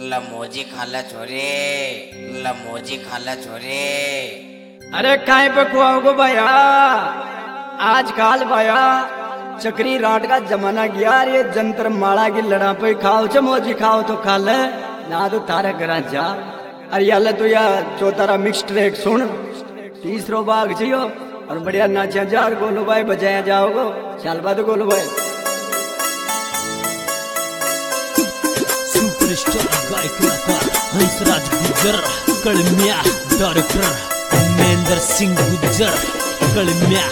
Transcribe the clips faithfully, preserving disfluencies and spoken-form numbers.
लमोजी खाला छोरे, लमोजी खाला छोरे। अरे काहे पे खुआओगो भैया, आजकल भैया चक्री राट का जमाना गया। ये जंतर माड़ा की लड़ा पे खाओ च मोजी खाओ तो खा ले ना तो तारा घर जा। अरे यार तो या चौतारा मिक्स ट्रैक सुन, तीसरो बाग जियो और बढ़िया नाचा जा गोलू भाई बजाया जाओगो। चल बाद गोलू भाई सुपरस्टार गायक कलाकार हंसराज गुज्जर, कलम्या डायरेक्टर महेंद्र सिंह गुज्जर, कलम्या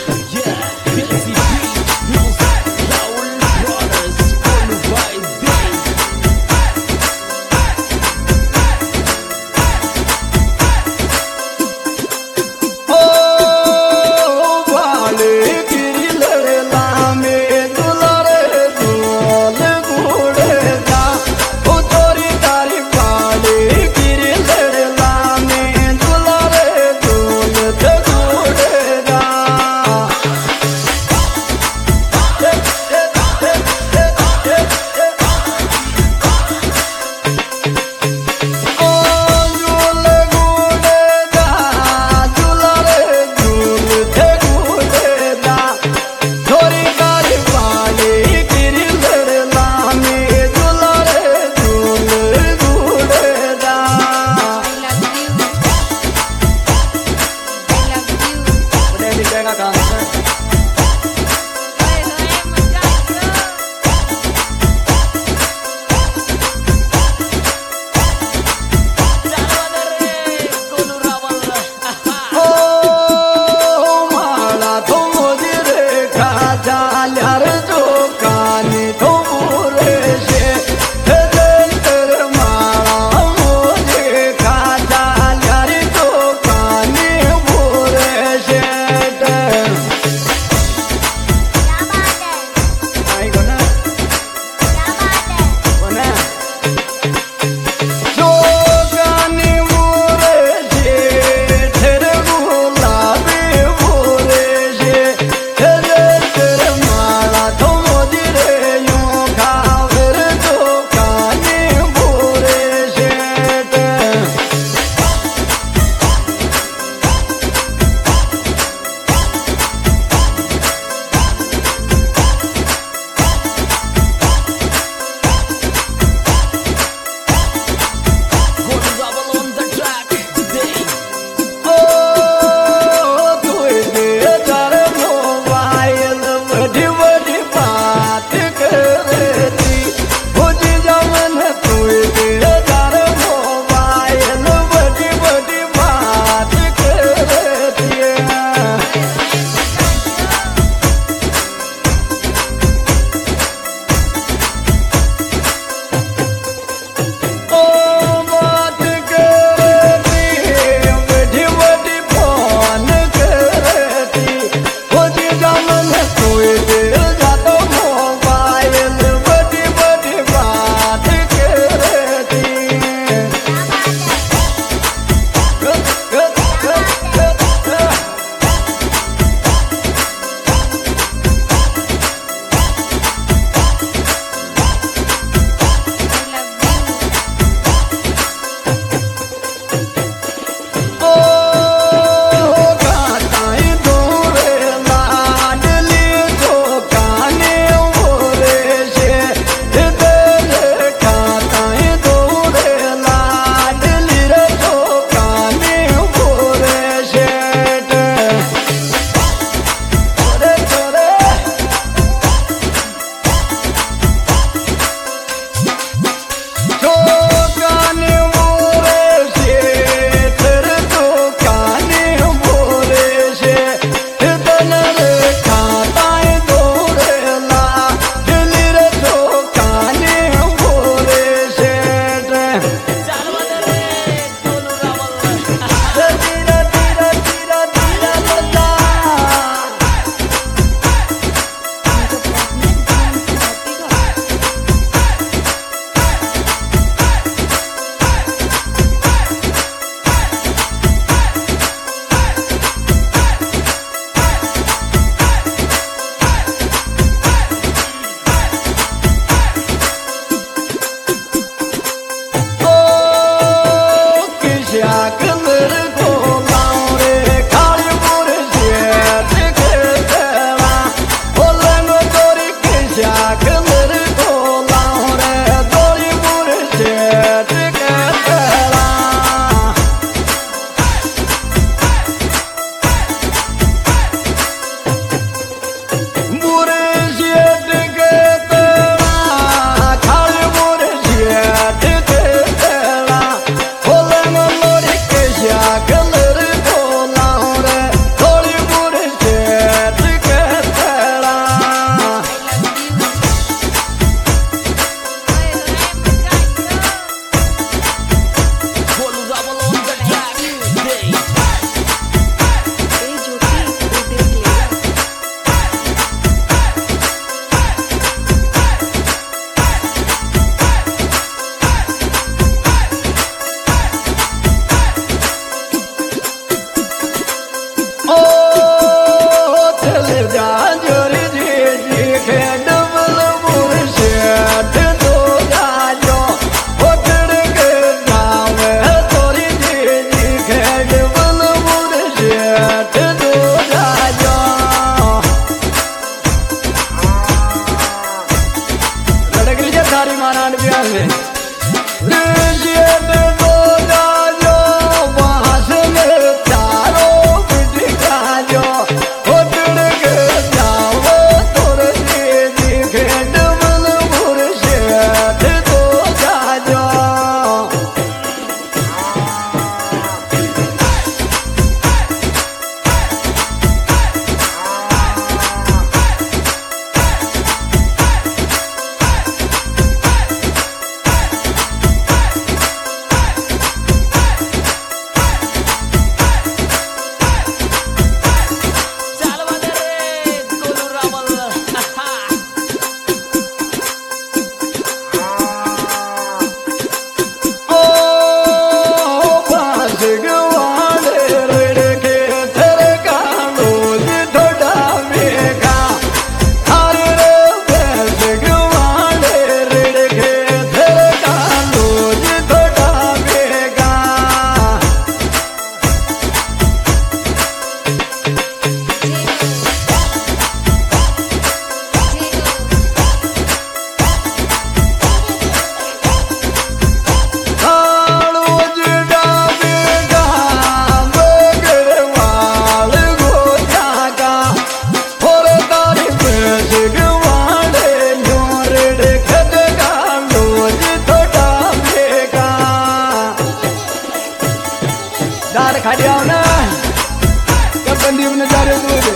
बार खा लिया ना कब बंदी में जा रहे तू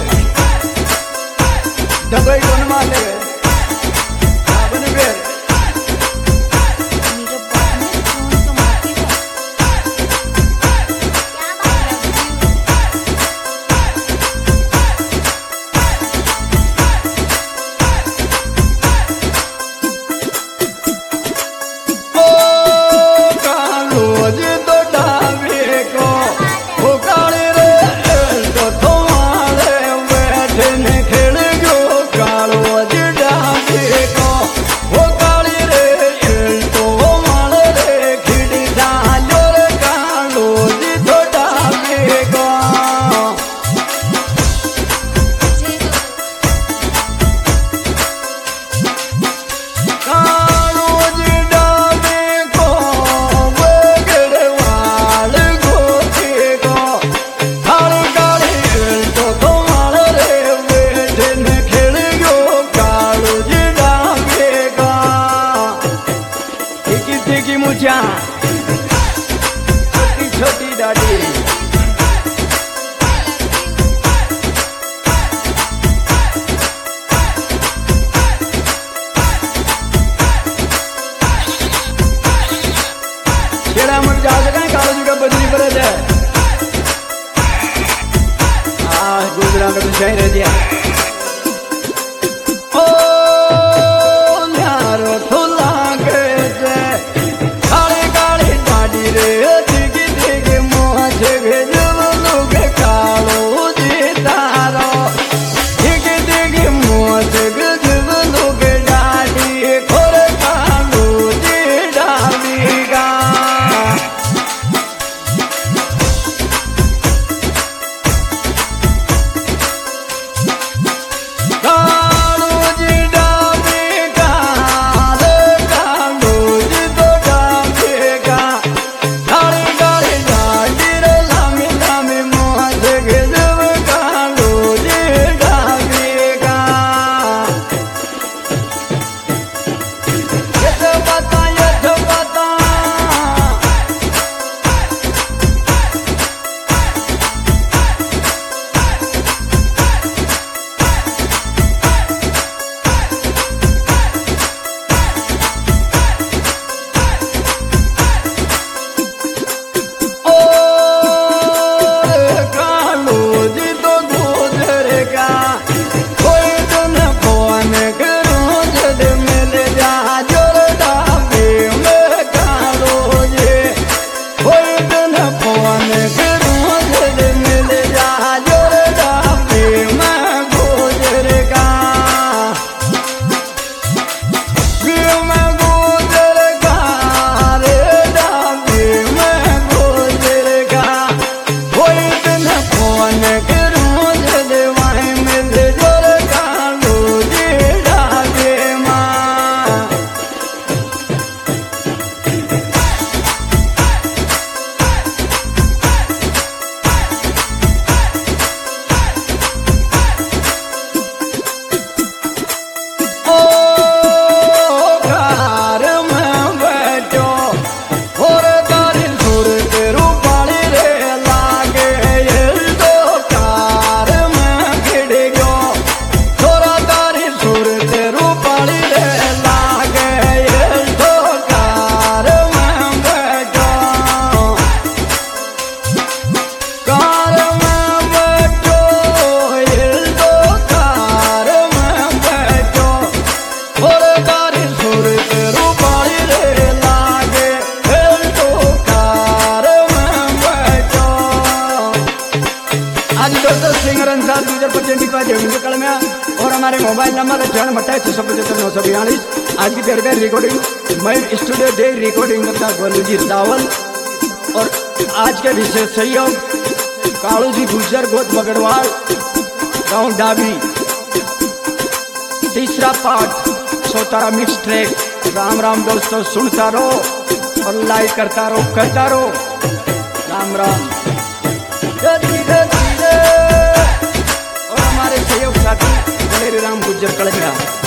डबई कौन मार ले बने फिर छोटी छोटी दाढ़ी केड़ा मर जा सका कालो जी का बदली पर है आ गुजरा का तो सही रह दिया ओ यारो तो लागे से और हमारे मोबाइल नंबर अठावन अट्ठाईस छह सौ पचहत्तर नौ सौ बयालीस। आज की प्यार रिकॉर्डिंग मैं स्टूडियो डे रिकॉर्डिंग करता गोलू जी रावल और आज के विशेष सहयोग कालू जी गुजर गोद मगड़वाल गाँव डाबी। तीसरा पार्ट सोतारा मिक्स ट्रैक। राम राम दोस्तों, सुनता रहो और लाइक करता रहो करता रहो। राम राम। धीरे धीरे और हमारे सहयोग साथी राम गुजर कलगड़ा।